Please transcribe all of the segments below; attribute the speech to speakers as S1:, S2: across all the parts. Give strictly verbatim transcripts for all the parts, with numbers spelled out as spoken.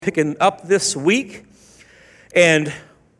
S1: Picking up this week. And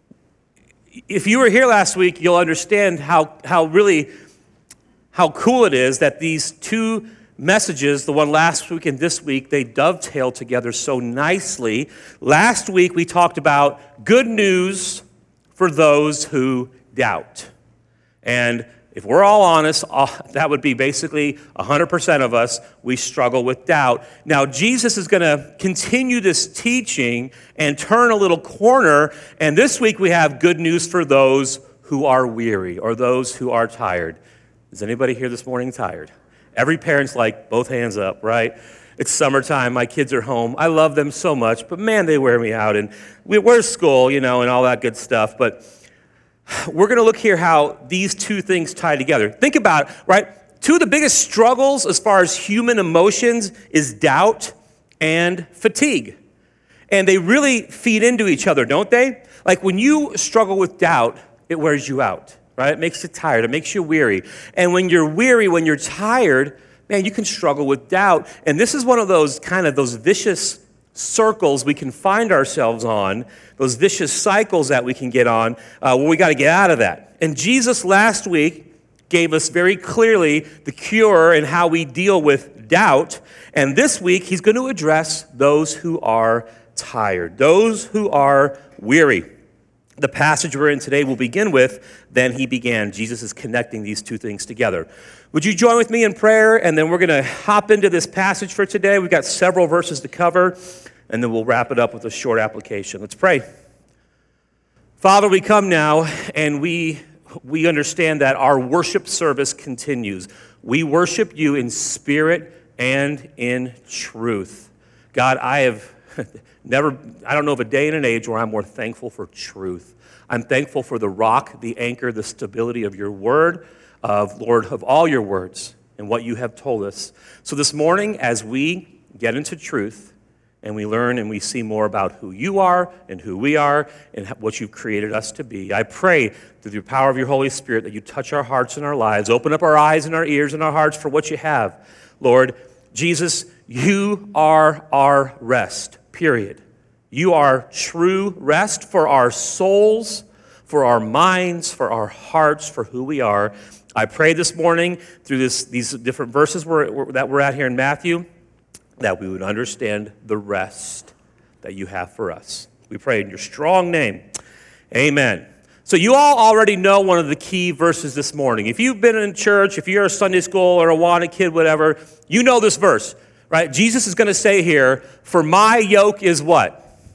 S1: if you were here last week, you'll understand how how really how cool it is that these two messages, the one last week and this week, they dovetail together so nicely. Last week we talked about good news for those who doubt. And if we're all honest, that would be basically one hundred percent of us, we struggle with doubt. Now, Jesus is going to continue this teaching and turn a little corner, and this week we have good news for those who are weary or those who are tired. Is anybody here this morning tired? Every parent's like, both hands up, right? It's summertime, my kids are home. I love them so much, but man, they wear me out, and we, where's school, you know, and all that good stuff, but we're going to look here how these two things tie together. Think about it, right? Two of the biggest struggles as far as human emotions is doubt and fatigue. And they really feed into each other, don't they? Like when you struggle with doubt, it wears you out, right? It makes you tired. It makes you weary. And when you're weary, when you're tired, man, you can struggle with doubt. And this is one of those kind of those vicious circles we can find ourselves on, those vicious cycles that we can get on, uh, where we got to get out of that. And Jesus last week gave us very clearly the cure and how we deal with doubt. And this week, he's going to address those who are tired, those who are weary. The passage we're in today will begin with, then he began. Jesus is connecting these two things together. Would you join with me in prayer? And then we're going to hop into this passage for today. We've got several verses to cover, and then we'll wrap it up with a short application. Let's pray. Father, we come now, and we we understand that our worship service continues. We worship you in spirit and in truth. God, I have never, I don't know of a day and an age where I'm more thankful for truth. I'm thankful for the rock, the anchor, the stability of your word, of Lord, of all your words and what you have told us. So this morning, as we get into truth and we learn and we see more about who you are and who we are and what you've created us to be, I pray through the power of your Holy Spirit that you touch our hearts and our lives, open up our eyes and our ears and our hearts for what you have. Lord, Jesus, you are our rest, period. You are true rest for our souls, for our minds, for our hearts, for who we are. I pray this morning through this, these different verses we're, that we're at here in Matthew that we would understand the rest that you have for us. We pray in your strong name. Amen. So you all already know one of the key verses this morning. If you've been in church, if you're a Sunday school or a Awana kid, whatever, you know this verse, right? Jesus is going to say here, for my yoke is what?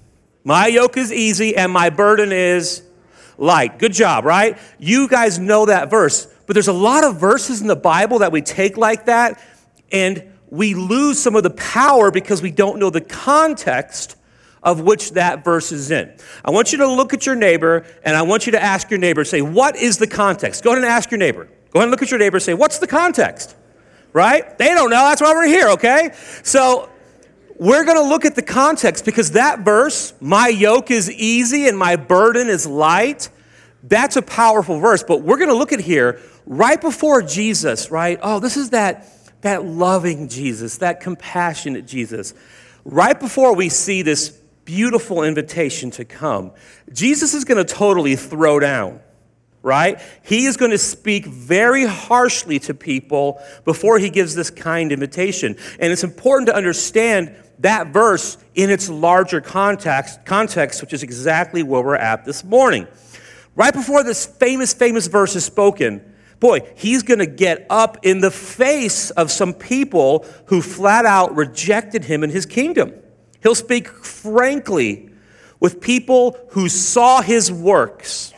S1: My yoke is easy and my burden is light. Good job, right? You guys know that verse. But there's a lot of verses in the Bible that we take like that, and we lose some of the power because we don't know the context of which that verse is in. I want you to look at your neighbor, and I want you to ask your neighbor, say, what is the context? Go ahead and ask your neighbor. Go ahead and look at your neighbor and say, what's the context? Right? They don't know. That's why we're here, okay? So we're going to look at the context because that verse, my yoke is easy and my burden is light, that's a powerful verse. But we're going to look at here right before Jesus, right? Oh, this is that, that loving Jesus, that compassionate Jesus. Right before we see this beautiful invitation to come, Jesus is going to totally throw down, right? He is going to speak very harshly to people before he gives this kind invitation. And it's important to understand that verse in its larger context, context, which is exactly where we're at this morning. Right before this famous, famous verse is spoken, boy, he's going to get up in the face of some people who flat out rejected him and his kingdom. He'll speak frankly with people who saw his works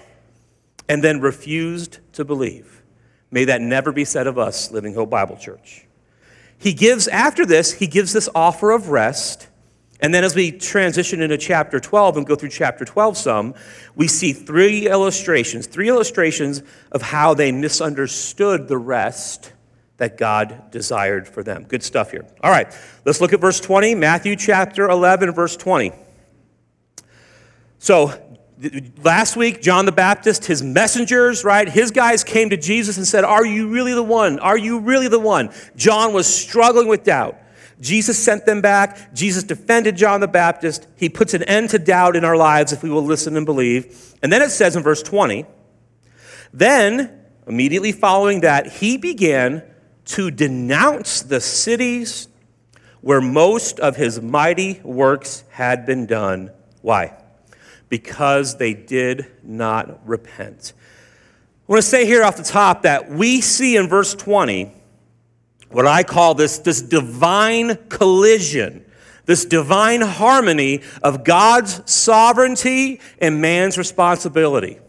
S1: and then refused to believe. May that never be said of us, Living Hope Bible Church. He gives, after this, he gives this offer of rest. And then as we transition into chapter twelve and go through chapter twelve some, we see three illustrations, three illustrations of how they misunderstood the rest that God desired for them. Good stuff here. All right, let's look at verse twenty, Matthew chapter eleven, verse twenty. So last week, John the Baptist, his messengers, right, his guys came to Jesus and said, are you really the one? Are you really the one? John was struggling with doubt. Jesus sent them back. Jesus defended John the Baptist. He puts an end to doubt in our lives if we will listen and believe. And then it says in verse twenty, then, immediately following that, he began to denounce the cities where most of his mighty works had been done. Why? Because they did not repent. I want to say here off the top that we see in verse twenty what I call this, this divine collision, this divine harmony of God's sovereignty and man's responsibility.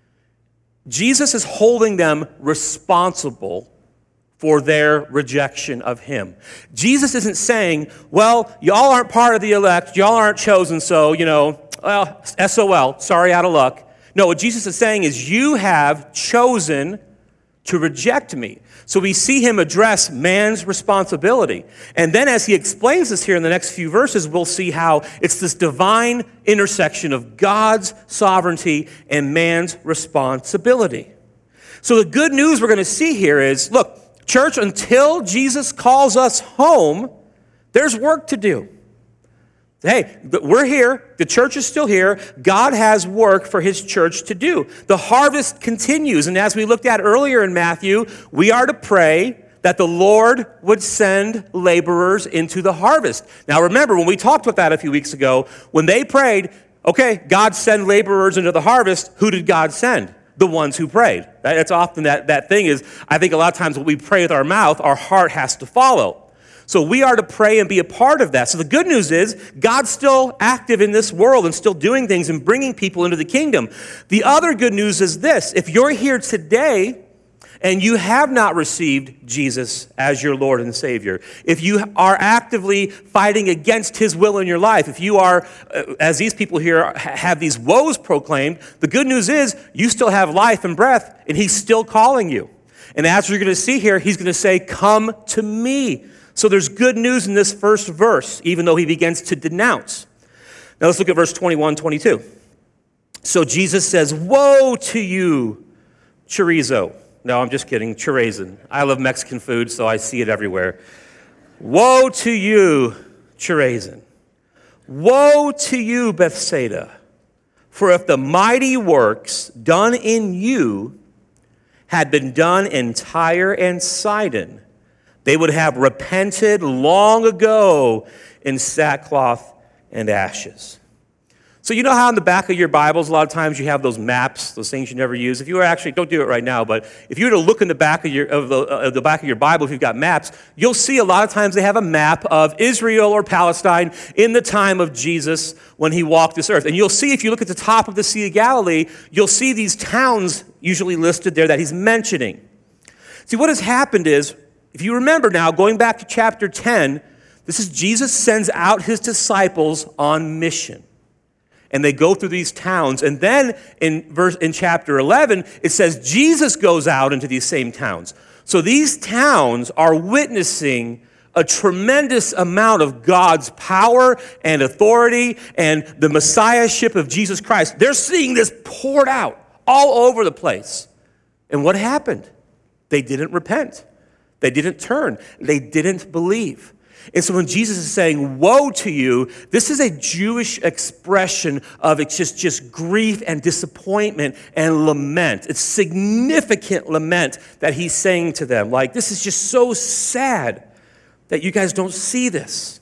S1: Jesus is holding them responsible for their rejection of him. Jesus isn't saying, well, y'all aren't part of the elect, y'all aren't chosen, so, you know, well, S O L, sorry, out of luck. No, what Jesus is saying is you have chosen to reject me. So we see him address man's responsibility. And then as he explains this here in the next few verses, we'll see how it's this divine intersection of God's sovereignty and man's responsibility. So the good news we're going to see here is, look, church, until Jesus calls us home, there's work to do. Hey, we're here. The church is still here. God has work for his church to do. The harvest continues. And as we looked at earlier in Matthew, we are to pray that the Lord would send laborers into the harvest. Now remember, when we talked about that a few weeks ago, when they prayed, okay, God send laborers into the harvest, who did God send? The ones who prayed. That's often that, that thing is, I think a lot of times when we pray with our mouth, our heart has to follow. So we are to pray and be a part of that. So the good news is God's still active in this world and still doing things and bringing people into the kingdom. The other good news is this. If you're here today and you have not received Jesus as your Lord and Savior, if you are actively fighting against his will in your life, if you are, as these people here have these woes proclaimed, the good news is you still have life and breath and he's still calling you. And as we're going to see here, he's going to say, come to me. So there's good news in this first verse, even though he begins to denounce. Now let's look at verse twenty-one, twenty-two. So Jesus says, woe to you, chorizo. No, I'm just kidding, chorizo. I love Mexican food, so I see it everywhere. Woe to you, Chorazin. Woe to you, Bethsaida. For if the mighty works done in you had been done in Tyre and Sidon, they would have repented long ago in sackcloth and ashes. So you know how in the back of your Bibles, a lot of times you have those maps, those things you never use. If you were actually, don't do it right now, but if you were to look in the back of your of the, uh, the back of your Bible, if you've got maps, you'll see a lot of times they have a map of Israel or Palestine in the time of Jesus when he walked this earth. And you'll see, if you look at the top of the Sea of Galilee, you'll see these towns usually listed there that he's mentioning. See, what has happened is, if you remember now, going back to chapter ten, this is Jesus sends out his disciples on mission. And they go through these towns. And then in verse in chapter eleven, it says Jesus goes out into these same towns. So these towns are witnessing a tremendous amount of God's power and authority and the messiahship of Jesus Christ. They're seeing this poured out all over the place. And what happened? They didn't repent. They didn't turn. They didn't believe. And so when Jesus is saying, woe to you, this is a Jewish expression of it's just, just grief and disappointment and lament. It's significant lament that he's saying to them. Like, this is just so sad that you guys don't see this.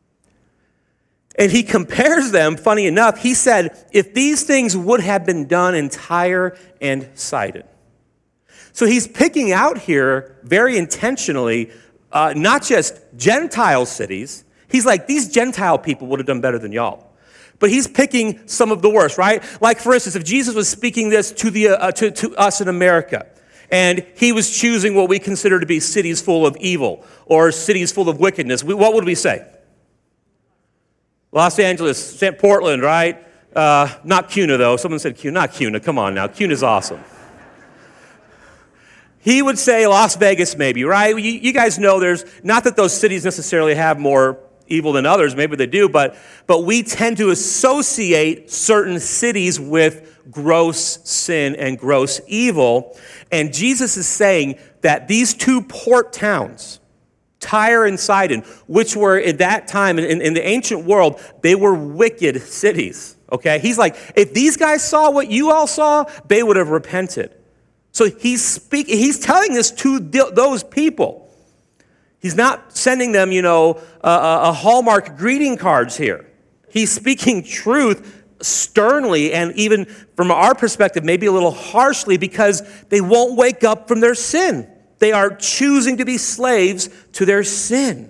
S1: And he compares them, funny enough, he said, if these things would have been done in Tyre and Sidon. So he's picking out here very intentionally, uh, not just Gentile cities. He's like, these Gentile people would have done better than y'all. But he's picking some of the worst, right? Like, for instance, if Jesus was speaking this to, the, uh, to, to us in America, and he was choosing what we consider to be cities full of evil or cities full of wickedness, we, what would we say? Los Angeles, Portland, right? Uh, not Cuna, though. Someone said Cuna. Not Cuna. Come on now. Cuna's awesome. He would say Las Vegas maybe, right? You, you guys know there's, not that those cities necessarily have more evil than others, maybe they do, but, but we tend to associate certain cities with gross sin and gross evil. And Jesus is saying that these two port towns, Tyre and Sidon, which were at that time, in, in the ancient world, they were wicked cities, okay? He's like, if these guys saw what you all saw, they would have repented. So he's speaking, he's telling this to th- those people. He's not sending them, you know, a, a Hallmark greeting cards here. He's speaking truth sternly and even from our perspective, maybe a little harshly because they won't wake up from their sin. They are choosing to be slaves to their sin.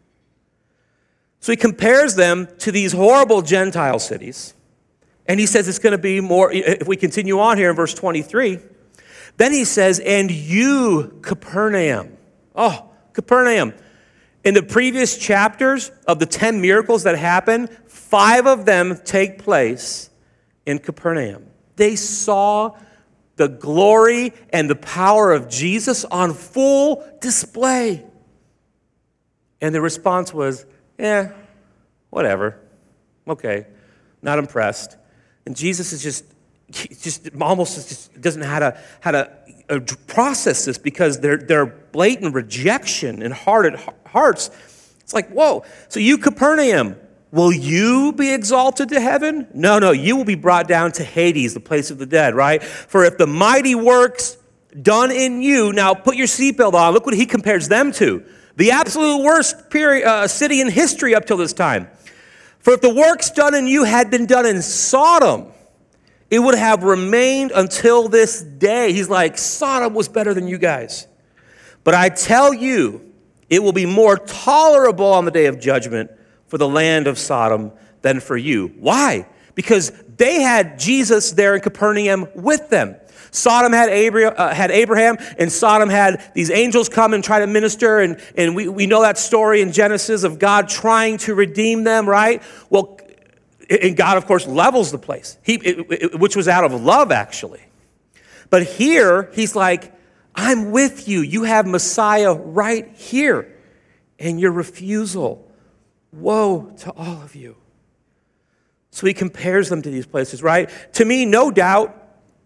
S1: So he compares them to these horrible Gentile cities. And he says it's going to be more, if we continue on here in verse twenty-three, then he says, and you, Capernaum. Oh, Capernaum. In the previous chapters of the ten miracles that happened, five of them take place in Capernaum. They saw the glory and the power of Jesus on full display. And the response was, eh, whatever. Okay, not impressed. And Jesus is just, just almost just doesn't know how to, how to uh, process this because their, their blatant rejection and hardened hearts. It's like, whoa, so you, Capernaum, will you be exalted to heaven? No, no, you will be brought down to Hades, the place of the dead, right? For if the mighty works done in you, now put your seatbelt on, look what he compares them to. The absolute worst period, uh, city in history up till this time. For if the works done in you had been done in Sodom, it would have remained until this day. He's like, Sodom was better than you guys. But I tell you, it will be more tolerable on the day of judgment for the land of Sodom than for you. Why? Because they had Jesus there in Capernaum with them. Sodom had Abraham, uh, had Abraham, and Sodom had these angels come and try to minister, and, and we, we know that story in Genesis of God trying to redeem them, right? Well, and God, of course, levels the place, he, it, it, which was out of love, actually. But here, he's like, I'm with you. You have Messiah right here. And your refusal, woe to all of you. So he compares them to these places, right? To me, no doubt,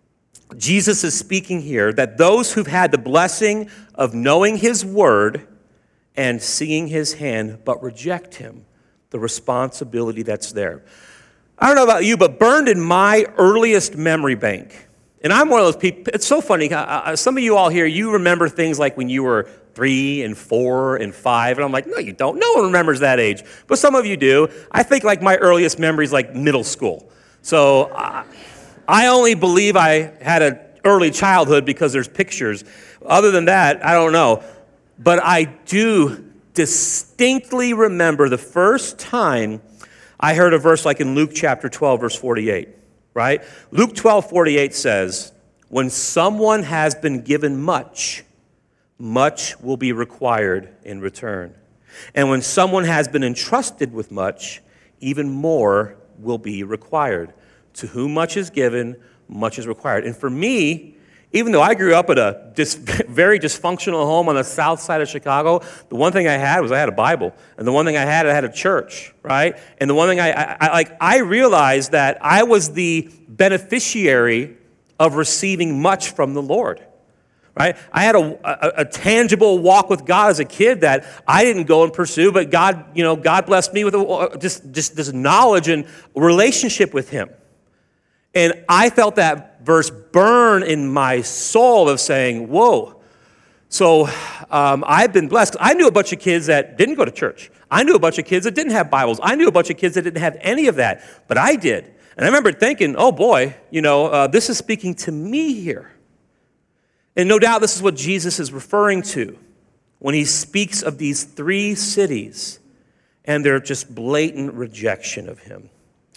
S1: Jesus is speaking here that those who've had the blessing of knowing his word and seeing his hand, but reject him, the responsibility that's there. I don't know about you, but burned in my earliest memory bank, and I'm one of those people, it's so funny, uh, some of you all here, you remember things like when you were three and four and five, and I'm like, no, you don't. No one remembers that age, but some of you do. I think like my earliest memory is like middle school. So uh, I only believe I had an early childhood because there's pictures. Other than that, I don't know. But I do distinctly remember the first time I heard a verse like in Luke chapter twelve, verse forty-eight, right? Luke twelve, forty-eight says, when someone has been given much, much will be required in return. And when someone has been entrusted with much, even more will be required. To whom much is given, much is required. And for me, even though I grew up at a dis- very dysfunctional home on the south side of Chicago, the one thing I had was I had a Bible. And the one thing I had, I had a church, right? And the one thing I, I, I like, I realized that I was the beneficiary of receiving much from the Lord. Right? I had a, a, a tangible walk with God as a kid that I didn't go and pursue, but God, you know, God blessed me with a, just, just this knowledge and relationship with him. And I felt that verse burn in my soul of saying, whoa. So um, I've been blessed. I knew a bunch of kids that didn't go to church. I knew a bunch of kids that didn't have Bibles. I knew a bunch of kids that didn't have any of that, but I did. And I remember thinking, oh boy, you know, uh, this is speaking to me here. And no doubt this is what Jesus is referring to when he speaks of these three cities and their just blatant rejection of him.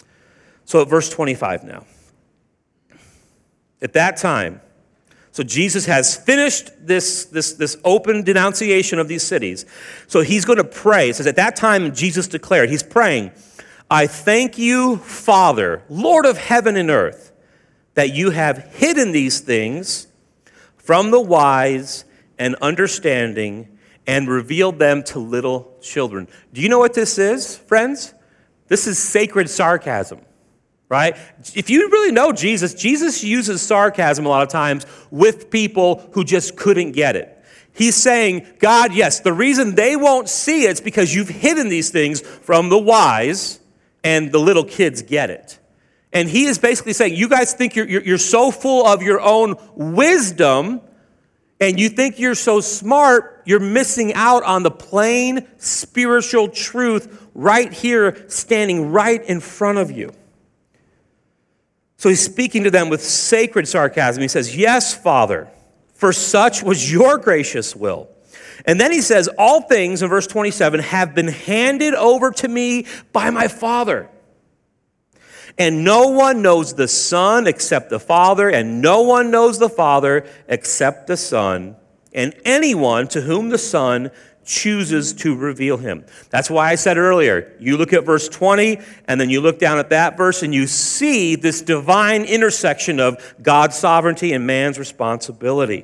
S1: So at verse twenty-five now. At that time, so Jesus has finished this, this, this open denunciation of these cities. So he's going to pray. It says, at that time, Jesus declared, he's praying, I thank you, Father, Lord of heaven and earth, that you have hidden these things from the wise and understanding and revealed them to little children. Do you know what this is, friends? This is sacred sarcasm, right? If you really know Jesus, Jesus uses sarcasm a lot of times with people who just couldn't get it. He's saying, God, yes, the reason they won't see it's because you've hidden these things from the wise, and the little kids get it. And he is basically saying, you guys think you're, you're, you're so full of your own wisdom, and you think you're so smart, you're missing out on the plain spiritual truth right here, standing right in front of you. So he's speaking to them with sacred sarcasm. He says, yes, Father, for such was your gracious will. And then he says, all things, in verse twenty-seven, have been handed over to me by my Father. And no one knows the Son except the Father, and no one knows the Father except the Son, and anyone to whom the Son chooses to reveal him. That's why I said earlier, you look at verse twenty, and then you look down at that verse, and you see this divine intersection of God's sovereignty and man's responsibility.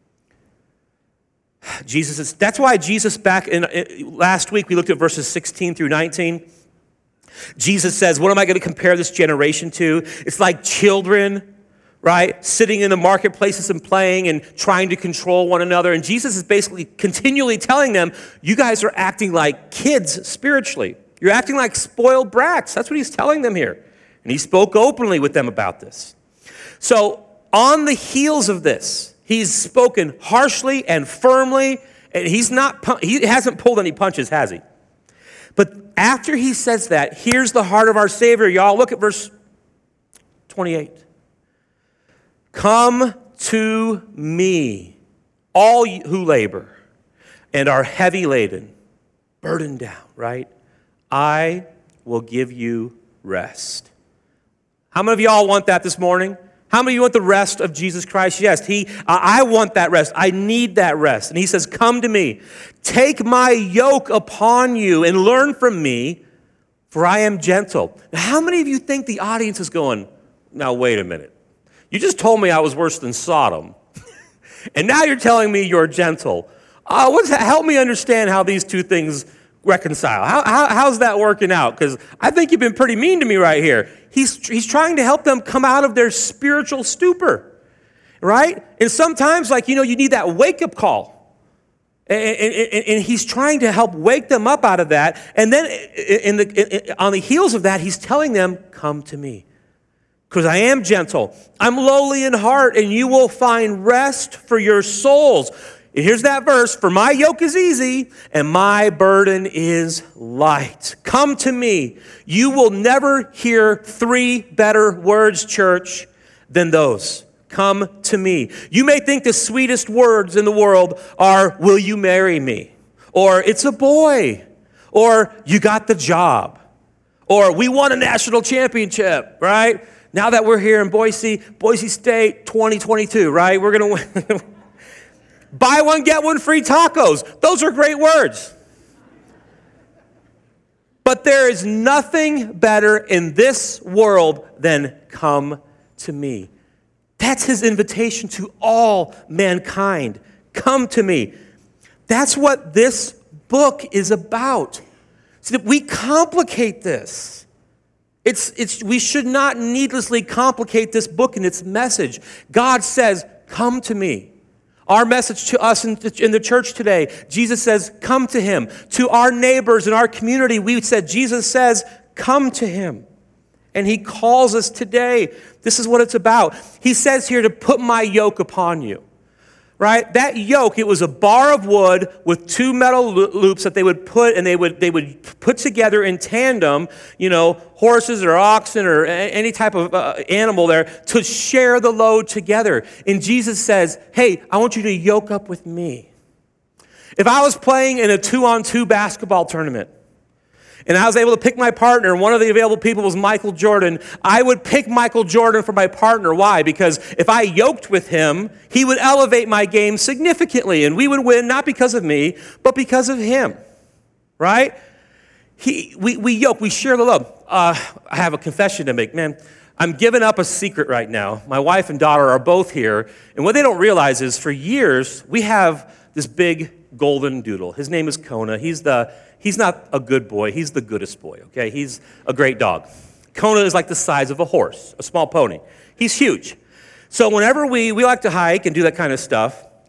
S1: Jesus is, that's why Jesus, back in last week, we looked at verses sixteen through nineteen. Jesus says, what am I going to compare this generation to? It's like children, right? Sitting in the marketplaces and playing and trying to control one another. And Jesus is basically continually telling them, you guys are acting like kids spiritually. You're acting like spoiled brats. That's what he's telling them here. And he spoke openly with them about this. So on the heels of this, he's spoken harshly and firmly. And he's not, he hasn't pulled any punches, has he? But after he says that, here's the heart of our Savior, y'all. Look at verse twenty-eight. Come to me, all who labor and are heavy laden, burdened down, right? I will give you rest. How many of y'all want that this morning? How many of you want the rest of Jesus Christ? Yes, he. I want that rest. I need that rest. And he says, come to me. Take my yoke upon you and learn from me, for I am gentle. Now, how many of you think the audience is going, now wait a minute. You just told me I was worse than Sodom. And now you're telling me you're gentle. Uh, what's that? Help me understand how these two things reconcile. How, how, how's that working out? Because I think you've been pretty mean to me right here. He's, he's trying to help them come out of their spiritual stupor, right? And sometimes, like, you know, you need that wake-up call. And, and, and he's trying to help wake them up out of that. And then in the, in, on the heels of that, he's telling them, come to me. Because I am gentle. I'm lowly in heart, and you will find rest for your souls. And here's that verse, for my yoke is easy and my burden is light. Come to me. You will never hear three better words, church, than those. Come to me. You may think the sweetest words in the world are, will you marry me? Or it's a boy. Or you got the job. Or we won a national championship, right? Now that we're here in Boise, Boise State twenty twenty-two, right? We're going to win. Buy one, get one free tacos. Those are great words. But there is nothing better in this world than come to me. That's his invitation to all mankind. Come to me. That's what this book is about. So that we complicate this. It's, it's, we should not needlessly complicate this book and its message. God says, come to me. Our message to us in the, in the church today, Jesus says, come to him. To our neighbors in our community, we said, Jesus says, come to him. And he calls us today. This is what it's about. He says here to put my yoke upon you. Right? That yoke, it was a bar of wood with two metal loops that they would put, and they would they would put together in tandem, you know, horses or oxen or any type of uh, animal there to share the load together. And Jesus says, hey, I want you to yoke up with me. If I was playing in a two-on-two basketball tournament, and I was able to pick my partner, and one of the available people was Michael Jordan, I would pick Michael Jordan for my partner. Why? Because if I yoked with him, he would elevate my game significantly, and we would win not because of me, but because of him, right? He, we, we yoke, we share the load. Uh, I have a confession to make. Man, I'm giving up a secret right now. My wife and daughter are both here, and what they don't realize is for years, we have this big golden doodle. His name is Kona. He's the He's not a good boy. He's the goodest boy, okay? He's a great dog. Kona is like the size of a horse, a small pony. He's huge. So whenever we, we like to hike and do that kind of stuff,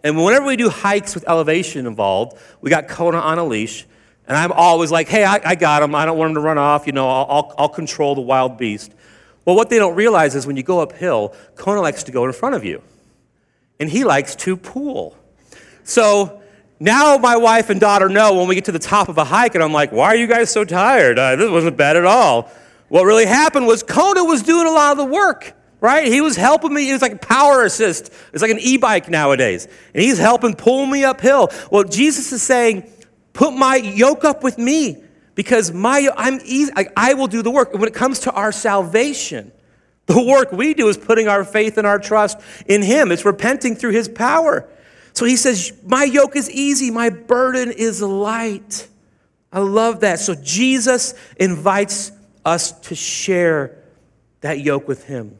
S1: And whenever we do hikes with elevation involved, we got Kona on a leash, and I'm always like, hey, I, I got him. I don't want him to run off. You know, I'll, I'll, I'll control the wild beast. Well, what they don't realize is when you go uphill, Kona likes to go in front of you, and he likes to pull. So now my wife and daughter know when we get to the top of a hike, and I'm like, why are you guys so tired? Uh, this wasn't bad at all. What really happened was Kona was doing a lot of the work, right? He was helping me. It was like a power assist. It's like an e-bike nowadays. And he's helping pull me uphill. Well, Jesus is saying, put my yoke up with me because my I'm easy. I, I will do the work. And when it comes to our salvation, the work we do is putting our faith and our trust in him. It's repenting through his power. So he says, my yoke is easy. My burden is light. I love that. So Jesus invites us to share that yoke with him.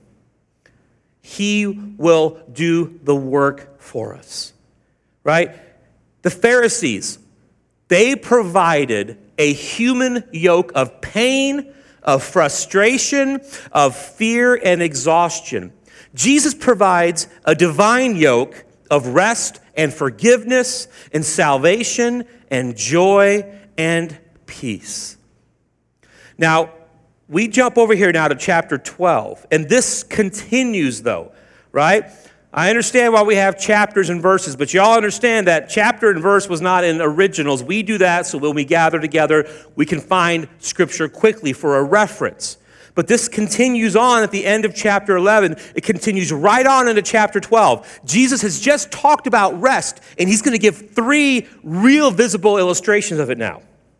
S1: He will do the work for us, right? The Pharisees, they provided a human yoke of pain, of frustration, of fear and exhaustion. Jesus provides a divine yoke of rest and forgiveness and salvation and joy and peace. Now, we jump over here now to chapter twelve, and this continues though, right? I understand why we have chapters and verses, but y'all understand that chapter and verse was not in originals. We do that so when we gather together, we can find scripture quickly for a reference. But this continues on at the end of chapter eleven. It continues right on into chapter twelve. Jesus has just talked about rest, and he's going to give three real visible illustrations of it now.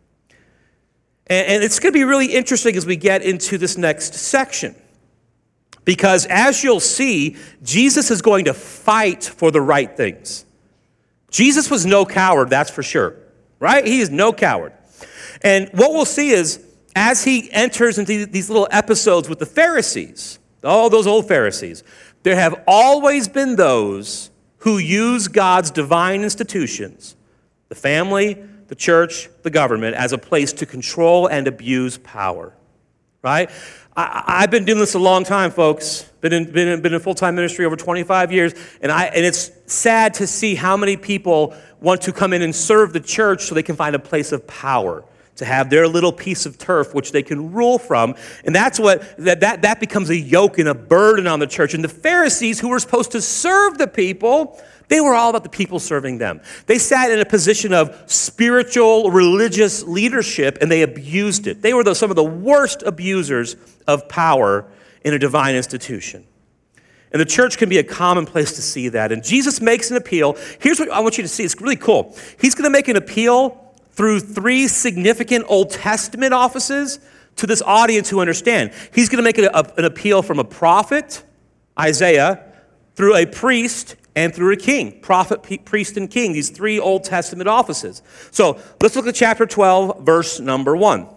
S1: And it's going to be really interesting as we get into this next section. Because as you'll see, Jesus is going to fight for the right things. Jesus was no coward, that's for sure. Right? He is no coward. And what we'll see is, as he enters into these little episodes with the Pharisees, all those old Pharisees, there have always been those who use God's divine institutions, the family, the church, the government, as a place to control and abuse power, right? I, I've been doing this a long time, folks. Been in, been in, been in full-time ministry over twenty-five years, and I and it's sad to see how many people want to come in and serve the church so they can find a place of power, to have their little piece of turf which they can rule from. And that's what, that, that, that becomes a yoke and a burden on the church. And the Pharisees, who were supposed to serve the people, they were all about the people serving them. They sat in a position of spiritual, religious leadership, and they abused it. They were the, some of the worst abusers of power in a divine institution. And the church can be a common place to see that. And Jesus makes an appeal. Here's what I want you to see. It's really cool. He's going to make an appeal through three significant Old Testament offices to this audience who understand. He's going to make a, a, an appeal from a prophet, Isaiah, through a priest, and through a king. Prophet, p- priest, and king, these three Old Testament offices. So let's look at chapter twelve, verse number one.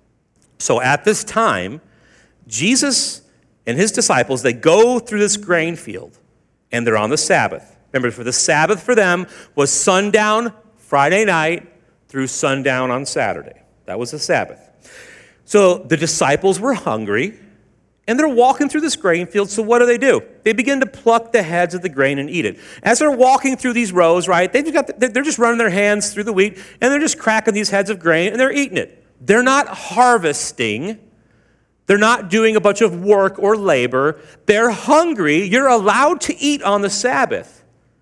S1: So at this time, Jesus and his disciples, they go through this grain field, and they're on the Sabbath. Remember, for the Sabbath for them was sundown Friday night through sundown on Saturday. That was the Sabbath. So the disciples were hungry, and they're walking through this grain field, so what do they do? They begin to pluck the heads of the grain and eat it. As they're walking through these rows, right, they've got the, they're just running their hands through the wheat, and they're just cracking these heads of grain, and they're eating it. They're not harvesting. They're not doing a bunch of work or labor. They're hungry. You're allowed to eat on the Sabbath.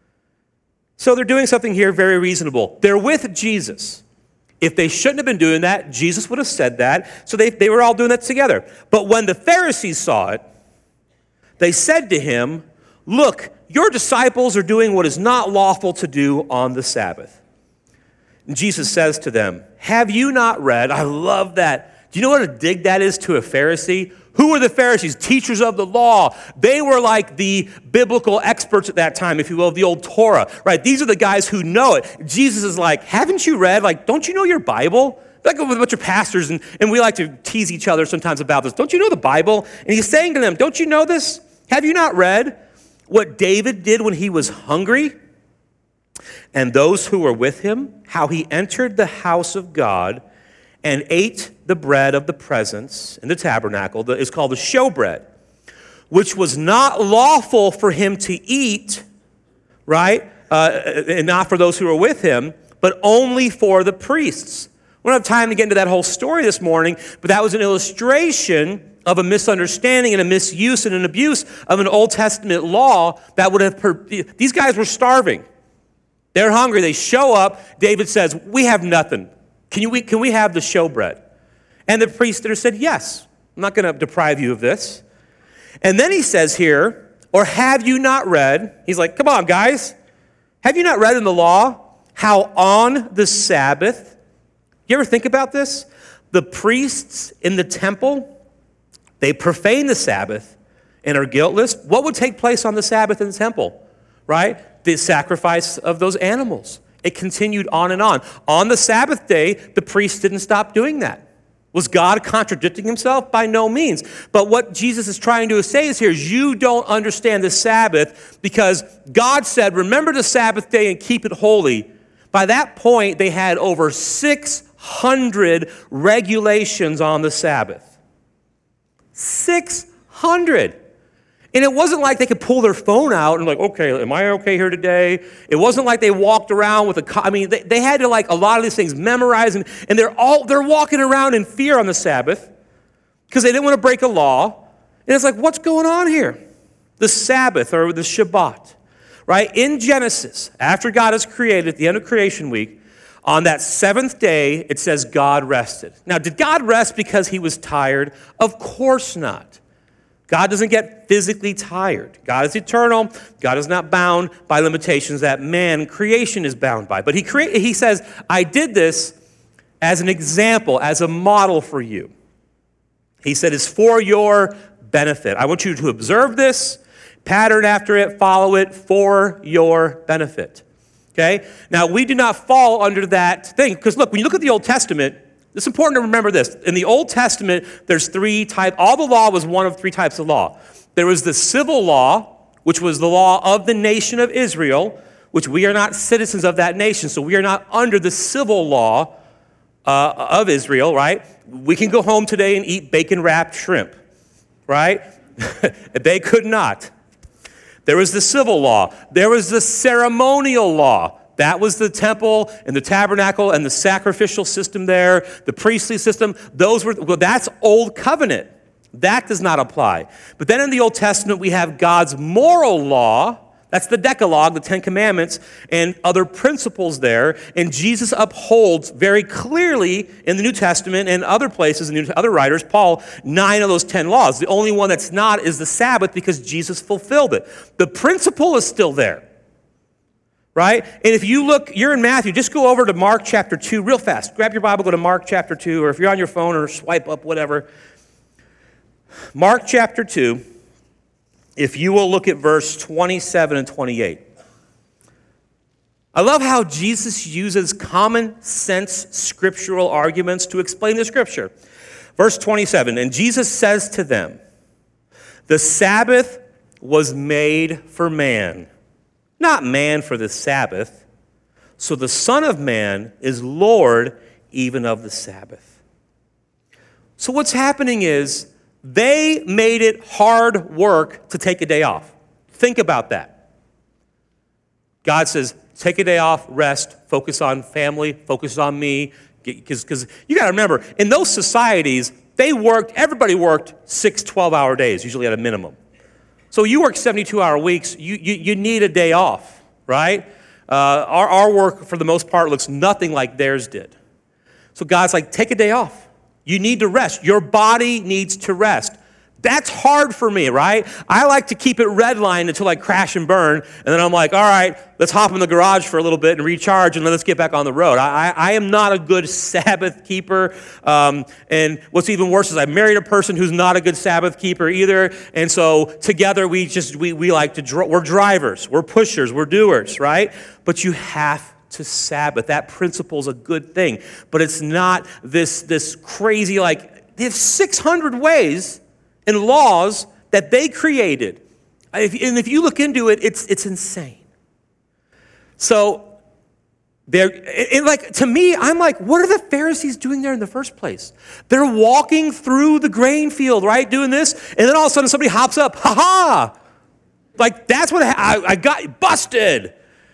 S1: So they're doing something here very reasonable. They're with Jesus. If they shouldn't have been doing that, Jesus would have said that. So they, they were all doing that together. But when the Pharisees saw it, they said to him, "Look, your disciples are doing what is not lawful to do on the Sabbath." And Jesus says to them, "Have you not read?" I love that. Do you know what a dig that is to a Pharisee? Who were the Pharisees? Teachers of the law. They were like the biblical experts at that time, if you will, of the old Torah, right? These are the guys who know it. Jesus is like, haven't you read? Like, don't you know your Bible? Like with a bunch of pastors, and, and we like to tease each other sometimes about this. Don't you know the Bible? And he's saying to them, don't you know this? Have you not read what David did when he was hungry? And those who were with him, how he entered the house of God and ate the bread of the presence in the tabernacle. It's called the showbread, which was not lawful for him to eat, right, uh, and not for those who were with him, but only for the priests. We don't have time to get into that whole story this morning, but that was an illustration of a misunderstanding and a misuse and an abuse of an Old Testament law that would have, per- these guys were starving. They're hungry. They show up. David says, we have nothing. Can, you, we, can we have the showbread? And the priest there said, yes, I'm not going to deprive you of this. And then he says here, or have you not read? He's like, come on, guys. Have you not read in the law how on the Sabbath, you ever think about this? The priests in the temple, they profane the Sabbath and are guiltless. What would take place on the Sabbath in the temple, right? The sacrifice of those animals. It continued on and on. On the Sabbath day, the priests didn't stop doing that. Was God contradicting himself? By no means. But what Jesus is trying to say is here is you don't understand the Sabbath because God said, remember the Sabbath day and keep it holy. By that point, they had over six hundred regulations on the Sabbath. six hundred. And it wasn't like they could pull their phone out and like, okay, am I okay here today? It wasn't like they walked around with a, co- I mean, they, they had to like a lot of these things memorize, and, and they're all, they're walking around in fear on the Sabbath because they didn't want to break a law. And it's like, what's going on here? The Sabbath or the Shabbat, right? In Genesis, after God is created at the end of creation week, on that seventh day, it says God rested. Now, did God rest because he was tired? Of course not. God doesn't get physically tired. God is eternal. God is not bound by limitations that man, creation, is bound by. But he, crea- he says, I did this as an example, as a model for you. He said, it's for your benefit. I want you to observe this, pattern after it, follow it for your benefit. Okay? Now, we do not fall under that thing. Because look, when you look at the Old Testament, it's important to remember this. In the Old Testament, there's three types. All the law was one of three types of law. There was the civil law, which was the law of the nation of Israel, which we are not citizens of that nation, so we are not under the civil law uh, of Israel, right? We can go home today and eat bacon-wrapped shrimp, right? They could not. There was the civil law. There was the ceremonial law. That was the temple and the tabernacle and the sacrificial system there, the priestly system. Those were, well, that's old covenant. That does not apply. But then in the Old Testament, we have God's moral law. That's the Decalogue, the Ten Commandments, and other principles there. And Jesus upholds very clearly in the New Testament and other places, and other writers, Paul, nine of those ten laws. The only one that's not is the Sabbath because Jesus fulfilled it. The principle is still there. Right? And if you look, you're in Matthew, just go over to Mark chapter two real fast. Grab your Bible, go to Mark chapter two, or if you're on your phone or swipe up, whatever. Mark chapter two, if you will look at verse twenty-seven and twenty-eight. I love how Jesus uses common sense scriptural arguments to explain the scripture. Verse twenty-seven, and Jesus says to them, the Sabbath was made for man, not man for the Sabbath. So the Son of Man is Lord even of the Sabbath. So what's happening is they made it hard work to take a day off. Think about that. God says, take a day off, rest, focus on family, focus on me. Because you got to remember, in those societies, they worked, everybody worked six twelve-hour days, usually at a minimum. So you work seventy-two hour weeks, you, you, you need a day off, right? Uh, our, our work, for the most part, looks nothing like theirs did. So God's like, take a day off. You need to rest. Your body needs to rest. That's hard for me, right? I like to keep it redlined until I crash and burn, and then I'm like, all right, let's hop in the garage for a little bit and recharge, and then let's get back on the road. I, I, I am not a good Sabbath keeper, um, and what's even worse is I married a person who's not a good Sabbath keeper either, and so together we just, we, we like to, dr- we're drivers, we're pushers, we're doers, right? But you have to Sabbath. That principle's a good thing, but it's not this, this crazy, like, they have six hundred ways and laws that they created. If, and if you look into it, it's it's insane. So, they're, and like, to me, I'm like, what are the Pharisees doing there in the first place? They're walking through the grain field, right, doing this, and then all of a sudden somebody hops up, ha-ha! Like, that's what I, I got busted.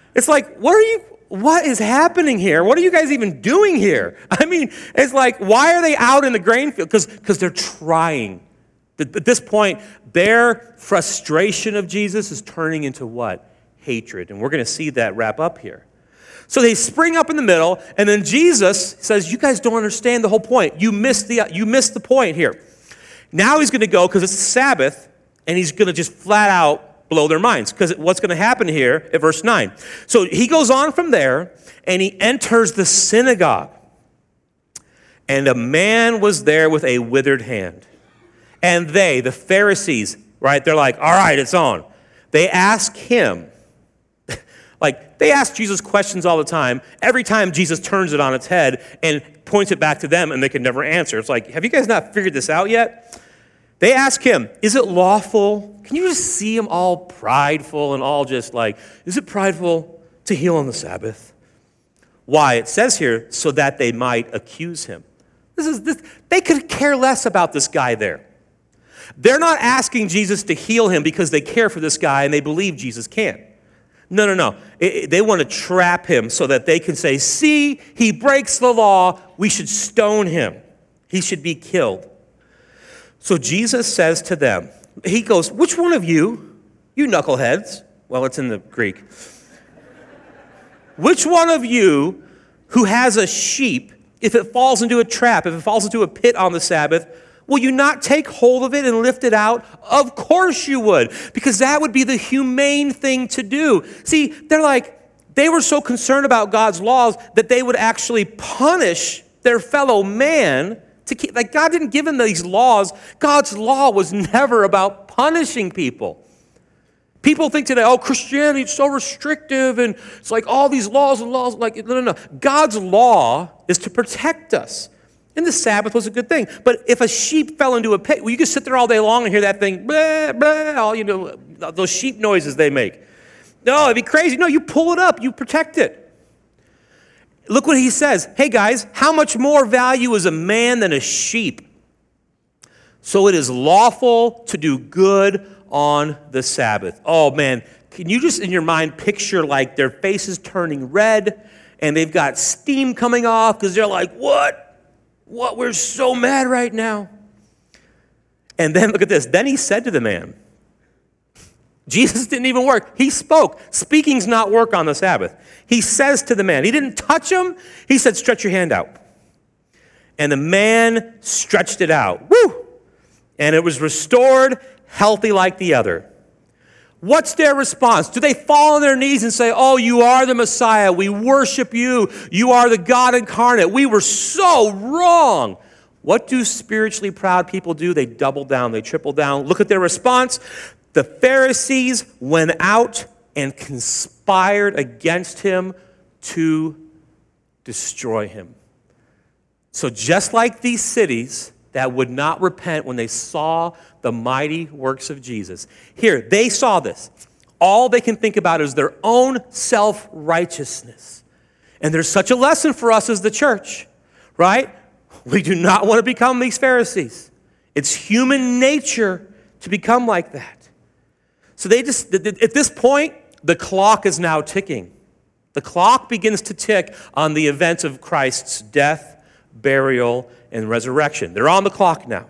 S1: It's like, what are you, what is happening here? What are you guys even doing here? I mean, it's like, why are they out in the grain field? Because because they're trying. At this point, their frustration of Jesus is turning into what? Hatred. And we're going to see that wrap up here. So they spring up in the middle, and then Jesus says, you guys don't understand the whole point. You missed the, you missed the point here. Now he's going to go, because it's the Sabbath, and he's going to just flat out blow their minds. Because what's going to happen here at verse nine? So he goes on from there, and he enters the synagogue. And a man was there with a withered hand. And they, the Pharisees, right, they're like, all right, it's on. They ask him, like, they ask Jesus questions all the time. Every time Jesus turns it on its head and points it back to them, and they can never answer. It's like, have you guys not figured this out yet? They ask him, is it lawful? Can you just see him all prideful and all just like, is it prideful to heal on the Sabbath? Why? It says here, so that they might accuse him. This is this, they could care less about this guy there. They're not asking Jesus to heal him because they care for this guy and they believe Jesus can. No, no, no. It, it, they want to trap him so that they can say, see, he breaks the law. We should stone him. He should be killed. So Jesus says to them, he goes, which one of you, you knuckleheads, well, it's in the Greek, which one of you who has a sheep, if it falls into a trap, if it falls into a pit on the Sabbath, will you not take hold of it and lift it out? Of course you would, because that would be the humane thing to do. See, they're like, they were so concerned about God's laws that they would actually punish their fellow man to keep, like God didn't give them these laws. God's law was never about punishing people. People think today, oh, Christianity is so restrictive and it's like all these laws and laws. Like, no, no, no. God's law is to protect us. And the Sabbath was a good thing. But if a sheep fell into a pit, well, you could sit there all day long and hear that thing, blah, blah, all, you know, those sheep noises they make. No, it'd be crazy. No, you pull it up. You protect it. Look what he says. Hey, guys, how much more value is a man than a sheep? So it is lawful to do good on the Sabbath. Oh, man, can you just in your mind picture like their faces turning red and they've got steam coming off because they're like, what? What? We're so mad right now. And then look at this. Then he said to the man, Jesus didn't even work. He spoke. Speaking's not work on the Sabbath. He says to the man, he didn't touch him. He said, stretch your hand out. And the man stretched it out. Woo! And it was restored, healthy like the other. What's their response? Do they fall on their knees and say, oh, you are the Messiah. We worship you. You are the God incarnate. We were so wrong. What do spiritually proud people do? They double down. They triple down. Look at their response. The Pharisees went out and conspired against him to destroy him. So just like these cities that would not repent when they saw the mighty works of Jesus. Here, they saw this. All they can think about is their own self-righteousness. And there's such a lesson for us as the church, right? We do not want to become these Pharisees. It's human nature to become like that. So they just, at this point, the clock is now ticking. The clock begins to tick on the events of Christ's death, burial, and resurrection. They're on the clock now.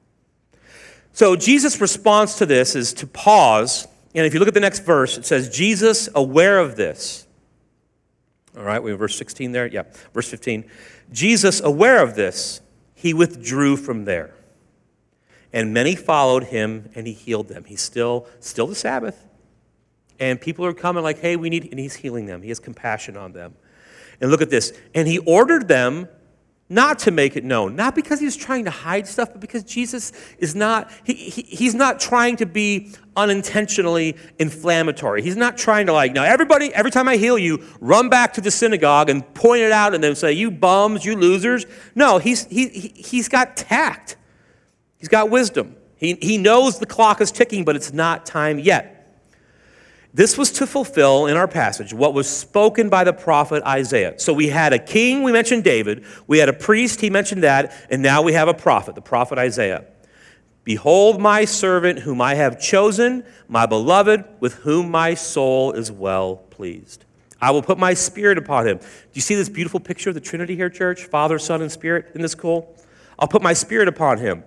S1: So Jesus' response to this is to pause. And if you look at the next verse, it says, Jesus, aware of this. All right, we have verse sixteen there. Yeah, verse fifteen. Jesus, aware of this, he withdrew from there. And many followed him, and he healed them. He's still, still the Sabbath. And people are coming like, hey, we need, and he's healing them. He has compassion on them. And look at this. And he ordered them not to make it known, not because he was trying to hide stuff, but because Jesus is not, he, he, he's not trying to be unintentionally inflammatory. He's not trying to like, now everybody, every time I heal you, run back to the synagogue and point it out and then say, you bums, you losers. No, he's, he, he, he's got tact. He's got wisdom. He, he knows the clock is ticking, but it's not time yet. This was to fulfill in our passage what was spoken by the prophet Isaiah. So we had a king, we mentioned David. We had a priest, he mentioned that. And now we have a prophet, the prophet Isaiah. Behold my servant whom I have chosen, my beloved, with whom my soul is well pleased. I will put my Spirit upon him. Do you see this beautiful picture of the Trinity here, church? Father, Son, and Spirit. Isn't this cool? I'll put my Spirit upon him,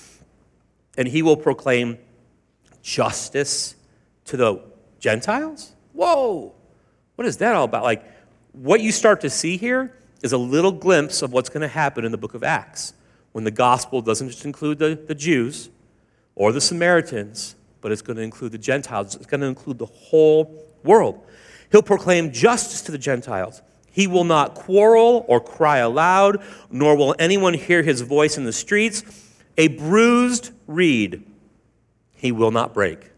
S1: and he will proclaim justice to the Gentiles? Whoa! What is that all about? Like, what you start to see here is a little glimpse of what's going to happen in the book of Acts, when the gospel doesn't just include the, the Jews or the Samaritans, but it's going to include the Gentiles. It's going to include the whole world. He'll proclaim justice to the Gentiles. He will not quarrel or cry aloud, nor will anyone hear his voice in the streets. A bruised reed he will not break.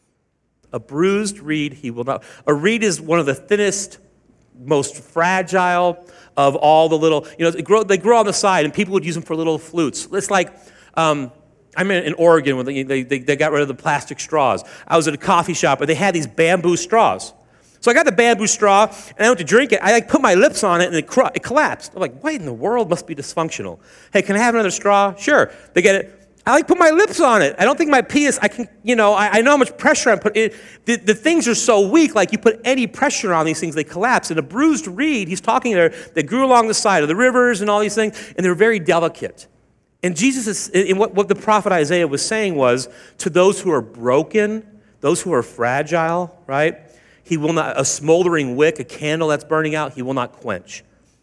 S1: A bruised reed he will not. A reed is one of the thinnest, most fragile of all the little, you know, they grow, they grow on the side, and people would use them for little flutes. It's like, um, I'm in, in Oregon when they, they, they got rid of the plastic straws. I was at a coffee shop where they had these bamboo straws. So I got the bamboo straw, and I went to drink it. I like put my lips on it, and it, cr- it collapsed. I'm like, what in the world must be dysfunctional? Hey, can I have another straw? Sure. They get it. I like put my lips on it. I don't think my penis, I can, you know, I, I know how much pressure I'm putting. The, the things are so weak, like you put any pressure on these things, they collapse. And a bruised reed, he's talking there, that grew along the side of the rivers and all these things, and they're very delicate. And Jesus is, and what, what the prophet Isaiah was saying was, to those who are broken, those who are fragile, right? He will not, a smoldering wick, a candle that's burning out, he will not quench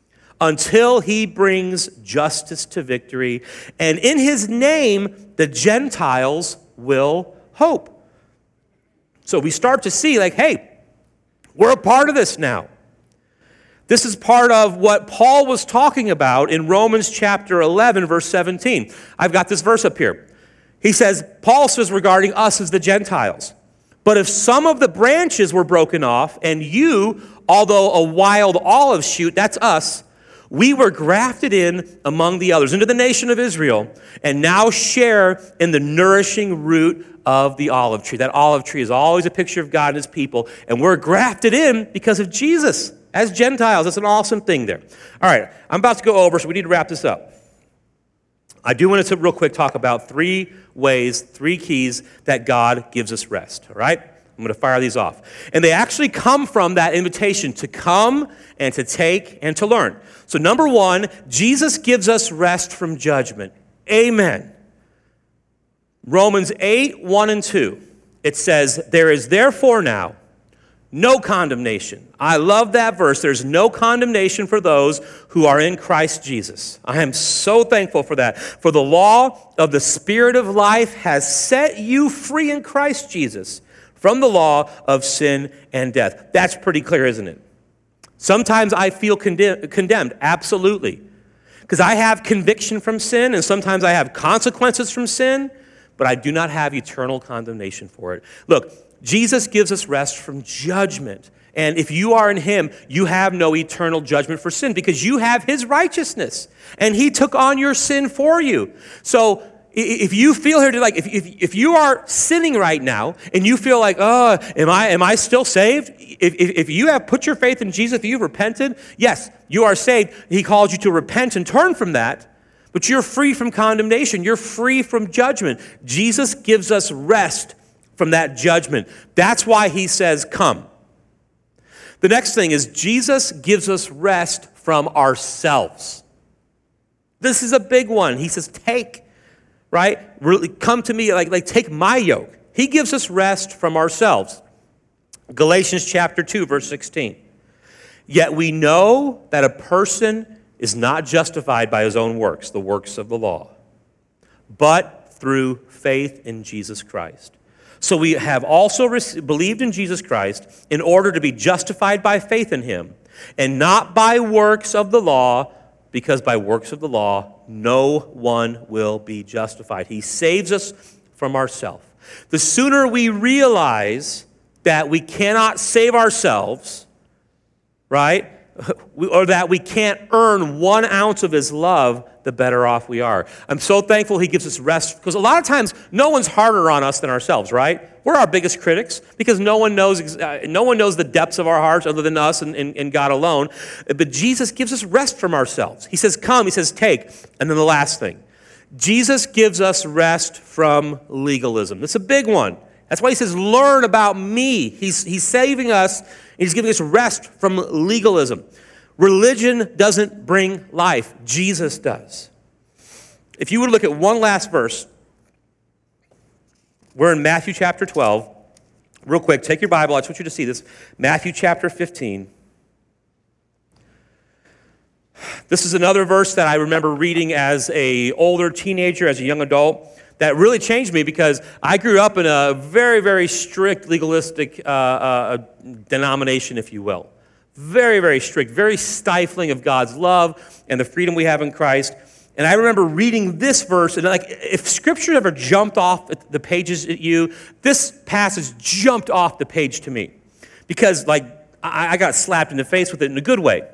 S1: until he brings justice to victory. And in his name, the Gentiles will hope. So we start to see, like, hey, we're a part of this now. This is part of what Paul was talking about in Romans chapter eleven, verse seventeen. I've got this verse up here. He says, Paul says regarding us as the Gentiles, but if some of the branches were broken off, and you, although a wild olive shoot, that's us, we were grafted in among the others, into the nation of Israel, and now share in the nourishing root of the olive tree. That olive tree is always a picture of God and his people, and we're grafted in because of Jesus as Gentiles. That's an awesome thing there. All right, I'm about to go over, so we need to wrap this up. I do want to real quick talk about three ways, three keys that God gives us rest, all right? I'm going to fire these off. And they actually come from that invitation to come and to take and to learn. So number one, Jesus gives us rest from judgment. Amen. Romans eight, one and two. It says, there is therefore now no condemnation. I love that verse. There's no condemnation for those who are in Christ Jesus. I am so thankful for that. For the law of the Spirit of life has set you free in Christ Jesus from the law of sin and death. That's pretty clear, isn't it? Sometimes I feel condemn- condemned, absolutely. Because I have conviction from sin, and sometimes I have consequences from sin, but I do not have eternal condemnation for it. Look, Jesus gives us rest from judgment. And if you are in him, you have no eternal judgment for sin because you have his righteousness. And he took on your sin for you. So if you feel here to like, if, if, if you are sinning right now and you feel like, oh, am I, am I still saved? If, if, if you have put your faith in Jesus, if you've repented, yes, you are saved. He calls you to repent and turn from that. But you're free from condemnation. You're free from judgment. Jesus gives us rest from that judgment. That's why he says, come. The next thing is Jesus gives us rest from ourselves. This is a big one. He says, take, right? Really come to me, like, like take my yoke. He gives us rest from ourselves. Galatians chapter two, verse sixteen. Yet we know that a person is not justified by his own works, the works of the law, but through faith in Jesus Christ. So we have also received, believed in Jesus Christ in order to be justified by faith in him, and not by works of the law, because by works of the law, no one will be justified. He saves us from ourselves. The sooner we realize that we cannot save ourselves, right, or that we can't earn one ounce of his love, the better off we are. I'm so thankful he gives us rest, because a lot of times no one's harder on us than ourselves, right? We're our biggest critics because no one knows uh, no one knows the depths of our hearts other than us and, and, and God alone. But Jesus gives us rest from ourselves. He says, come, he says, take. And then the last thing, Jesus gives us rest from legalism. It's a big one. That's why he says, learn about me. He's, he's saving us, and he's giving us rest from legalism. Religion doesn't bring life. Jesus does. If you would look at one last verse, we're in Matthew chapter twelve. Real quick, take your Bible. I just want you to see this. Matthew chapter fifteen. This is another verse that I remember reading as an older teenager, as a young adult, that really changed me because I grew up in a very, very strict legalistic uh, uh, denomination, if you will. Very, very strict, very stifling of God's love and the freedom we have in Christ. And I remember reading this verse, and like, if Scripture ever jumped off the pages at you, this passage jumped off the page to me. Because, like, I, I got slapped in the face with it in a good way.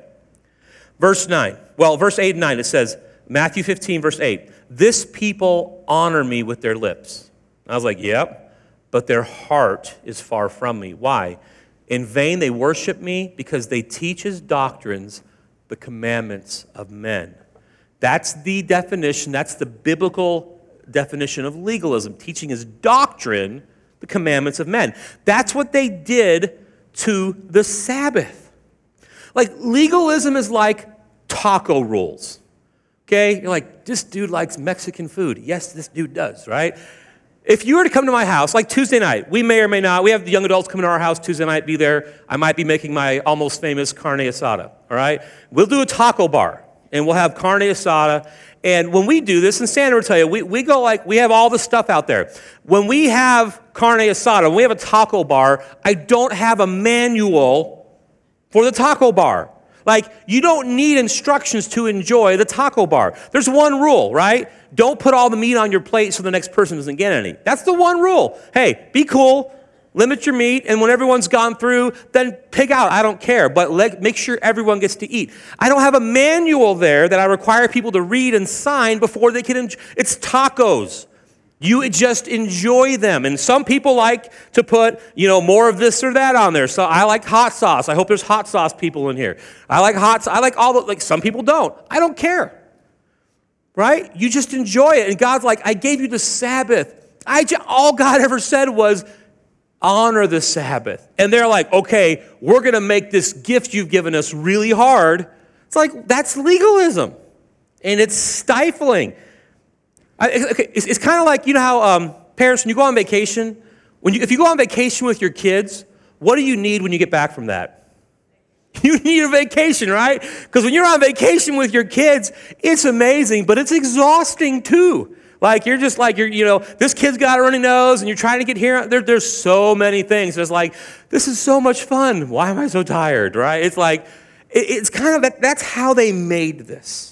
S1: Verse nine, well, verse eight and nine, it says, Matthew fifteen, verse eight, this people honor me with their lips. I was like, yep, but their heart is far from me. Why? In vain they worship me because they teach as doctrines the commandments of men. That's the definition, that's the biblical definition of legalism, teaching as doctrine the commandments of men. That's what they did to the Sabbath. Like, legalism is like taco rules. Okay? You're like, this dude likes Mexican food. Yes, this dude does, right? If you were to come to my house, like Tuesday night, we may or may not, we have the young adults coming to our house Tuesday night, be there. I might be making my almost famous carne asada, all right? We'll do a taco bar, and we'll have carne asada. And when we do this, and Sandra will tell you, we, we go like, we have all the stuff out there. When we have carne asada, when we have a taco bar, I don't have a manual for the taco bar. Like, you don't need instructions to enjoy the taco bar. There's one rule, right? Don't put all the meat on your plate so the next person doesn't get any. That's the one rule. Hey, be cool, limit your meat, and when everyone's gone through, then pig out. I don't care, but let, make sure everyone gets to eat. I don't have a manual there that I require people to read and sign before they can enjoy. It's tacos. You just enjoy them. And some people like to put, you know, more of this or that on there. So I like hot sauce. I hope there's hot sauce people in here. I like hot sauce. I like all the, like some people don't. I don't care. Right? You just enjoy it. And God's like, I gave you the Sabbath. I just, all God ever said was, honor the Sabbath. And they're like, okay, we're going to make this gift you've given us really hard. It's like, that's legalism. And it's stifling. I, okay, it's, it's kind of like, you know how um, parents, when you go on vacation, when you, if you go on vacation with your kids, what do you need when you get back from that? You need a vacation, right? Because when you're on vacation with your kids, it's amazing, but it's exhausting too. Like, you're just like, you're, you know, this kid's got a runny nose, and you're trying to get here. There, there's so many things. It's like, this is so much fun. Why am I so tired, right? It's like, it, it's kind of, that, that's how they made this.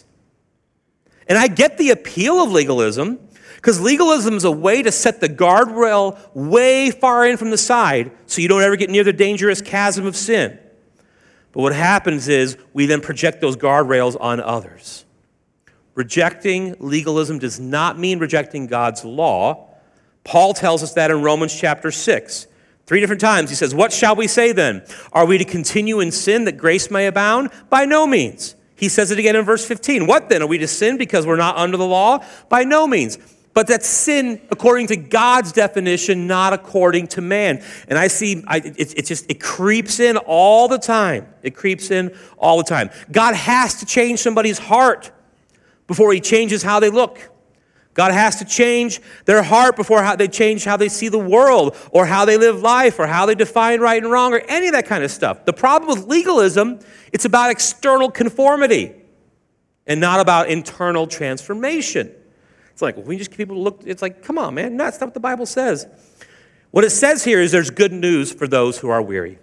S1: And I get the appeal of legalism, because legalism is a way to set the guardrail way far in from the side so you don't ever get near the dangerous chasm of sin. But what happens is we then project those guardrails on others. Rejecting legalism does not mean rejecting God's law. Paul tells us that in Romans chapter six. Three different times he says, what shall we say then? Are we to continue in sin that grace may abound? By no means. He says it again in verse fifteen. What then? Are we to sin because we're not under the law? By no means. But that's sin according to God's definition, not according to man. And I see, I, it, it just, it creeps in all the time. It creeps in all the time. God has to change somebody's heart before he changes how they look. God has to change their heart before how they change how they see the world, or how they live life, or how they define right and wrong, or any of that kind of stuff. The problem with legalism, it's about external conformity and not about internal transformation. It's like, well, we just get people to look, it's like, come on, man, that's not what the Bible says. What it says here is there's good news for those who are weary.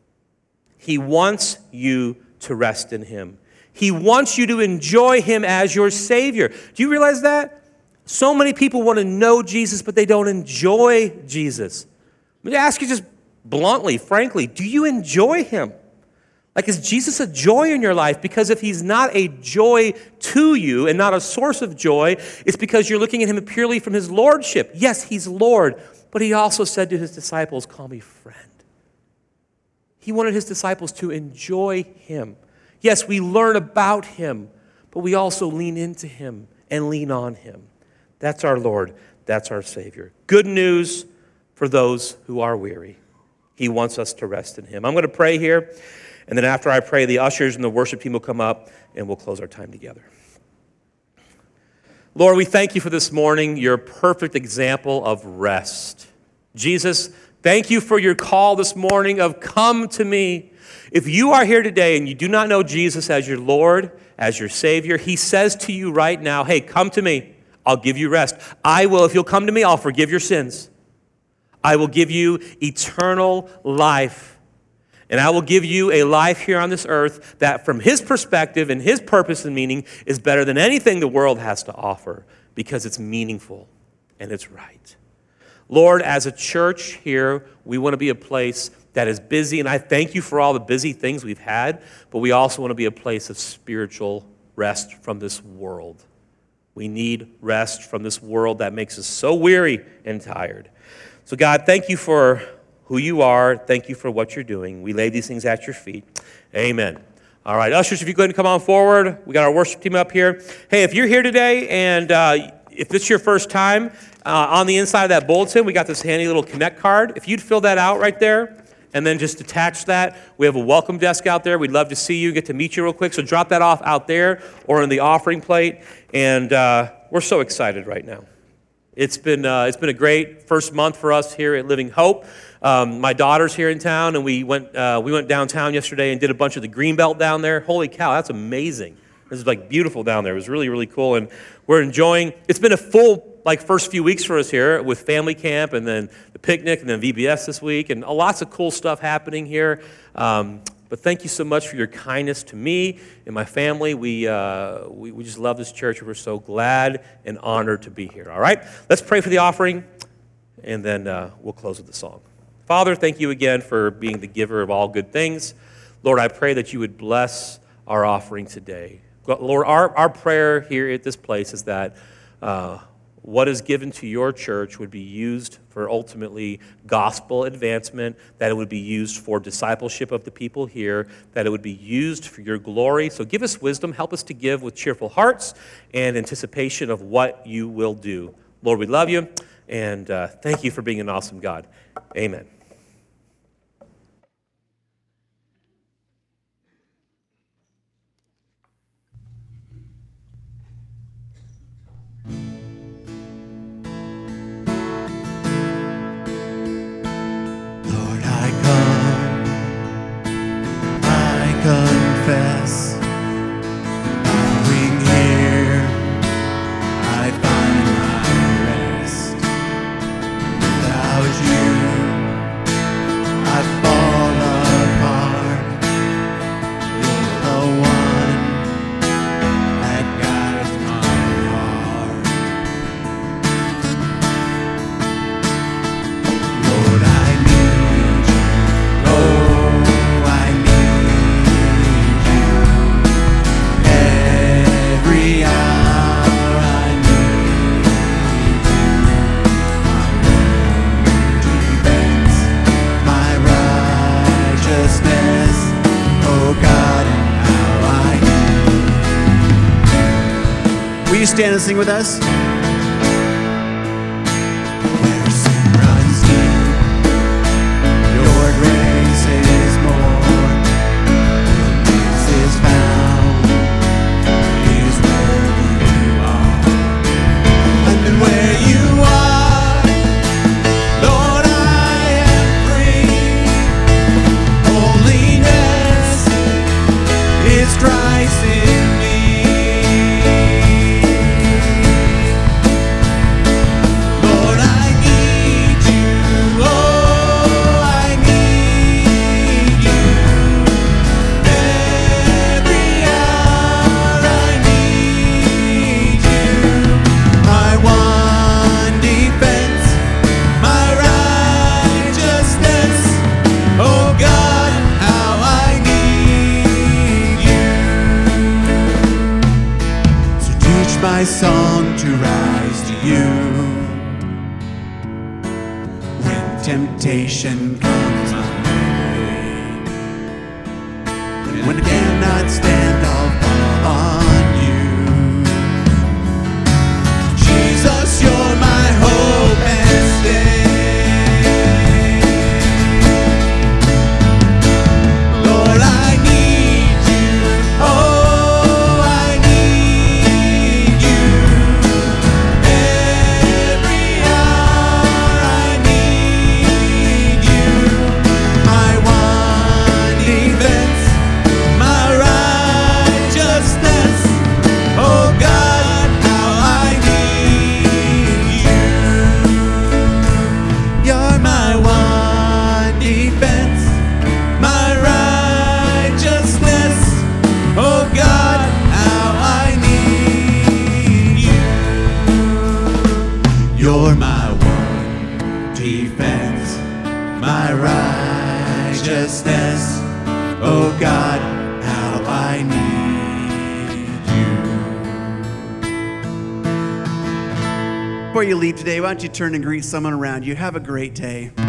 S1: He wants you to rest in him. He wants you to enjoy him as your Savior. Do you realize that? So many people want to know Jesus, but they don't enjoy Jesus. Let me ask you just bluntly, frankly, do you enjoy him? Like, is Jesus a joy in your life? Because if he's not a joy to you and not a source of joy, it's because you're looking at him purely from his lordship. Yes, he's Lord, but he also said to his disciples, call me friend. He wanted his disciples to enjoy him. Yes, we learn about him, but we also lean into him and lean on him. That's our Lord. That's our Savior. Good news for those who are weary. He wants us to rest in him. I'm going to pray here, and then after I pray, the ushers and the worship team will come up, and we'll close our time together. Lord, we thank you for this morning, your perfect example of rest. Jesus, thank you for your call this morning of come to me. If you are here today and you do not know Jesus as your Lord, as your Savior, he says to you right now, hey, come to me. I'll give you rest. I will, if you'll come to me, I'll forgive your sins. I will give you eternal life. And I will give you a life here on this earth that from his perspective and his purpose and meaning is better than anything the world has to offer because it's meaningful and it's right. Lord, as a church here, we want to be a place that is busy, and I thank you for all the busy things we've had, but we also want to be a place of spiritual rest from this world. We need rest from this world that makes us so weary and tired. So God, thank you for who you are. Thank you for what you're doing. We lay these things at your feet. Amen. All right, ushers, if you go ahead and come on forward. We got our worship team up here. Hey, if you're here today and uh, if this is your first time, uh, on the inside of that bulletin, we got this handy little Connect card. If you'd fill that out right there and then just attach that, we have a welcome desk out there. We'd love to see you, get to meet you real quick. So drop that off out there or in the offering plate. And uh, we're so excited right now. It's been uh, it's been a great first month for us here at Living Hope. Um, my daughter's here in town, and we went uh, we went downtown yesterday and did a bunch of the Greenbelt down there. Holy cow, that's amazing! This is like beautiful down there. It was really really cool, and we're enjoying. It's been a full like first few weeks for us here with family camp, and then the picnic, and then V B S this week, and lots of cool stuff happening here. Um, But thank you so much for your kindness to me and my family. We, uh, we we just love this church. We're so glad and honored to be here. All right? Let's pray for the offering, and then uh, we'll close with the song. Father, thank you again for being the giver of all good things. Lord, I pray that you would bless our offering today. Lord, our, our prayer here at this place is that uh, what is given to your church would be used for ultimately gospel advancement, that it would be used for discipleship of the people here, that it would be used for your glory. So give us wisdom. Help us to give with cheerful hearts and anticipation of what you will do. Lord, we love you, and uh, thank you for being an awesome God. Amen.
S2: Confess, being here, I find my rest. Without you, I fall apart. You're the one that guides my heart. Lord, I need you. Oh, I need you. Will you stand and sing with us? Where sin runs deep, your grace is more. Peace is found, is where you are. And then where you are, Lord, I am free. Holiness is Christ in me. My song to rise to you when temptation comes my way, when I cannot stand, I'll fall on you. Jesus, you're my hope and stay. my righteousness. Oh God, how I need you.
S3: Before you leave today, why don't you turn and greet someone around you? Have a great day.